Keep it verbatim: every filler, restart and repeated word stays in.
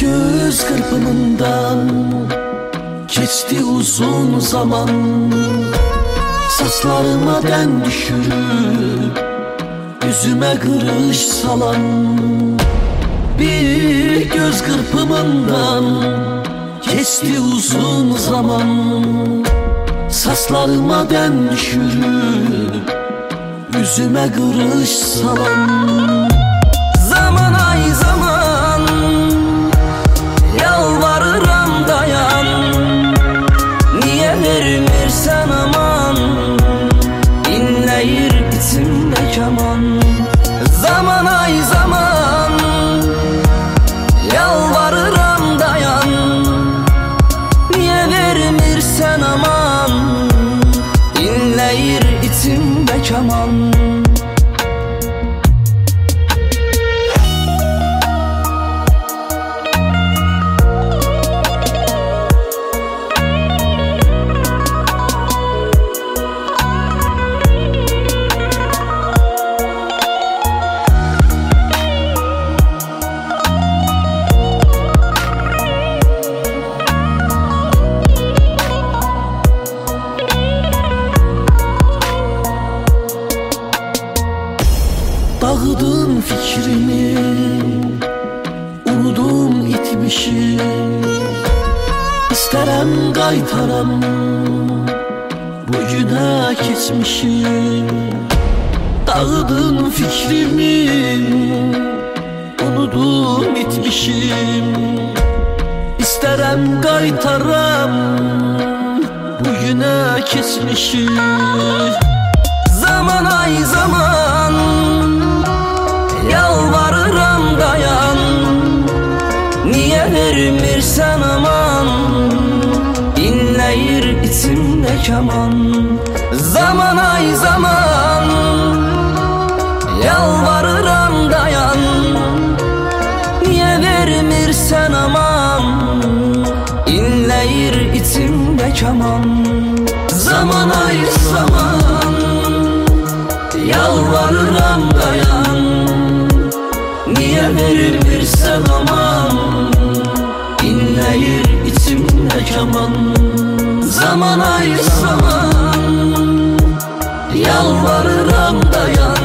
göz kırpımından geçti uzun zaman. Saslarıma den düşürüp yüzüme kırış salan. Bir göz kırpımından geçti uzun zaman. Saslarıma den düşürüp yüzüme kırış salan. Zaman ay zaman yalvarıram dayan. Niye vermirsen aman, inleyir içimde keman. Zaman ay zaman yalvarıram dayan. Niye vermirsen aman, inleyir içimde keman. Dağıdın fikrimi, unudum itmişi. İsterem qaytaram bugüne keçmişi. Dağıdın fikrimi, unudum itmişim. İsterem qaytaram bugüne keçmişi. Zaman ay zaman yalvarıram dayan. Niye vermirsen aman, inleyir içimde keman. Zaman ay zaman yalvarıram dayan. Niye vermirsen aman, inleyir içimde keman. Zaman ay zaman yalvarıram dayan. Niye vermirsen aman, inleyir içimde keman. Zaman ay zaman yalvarıram dayan.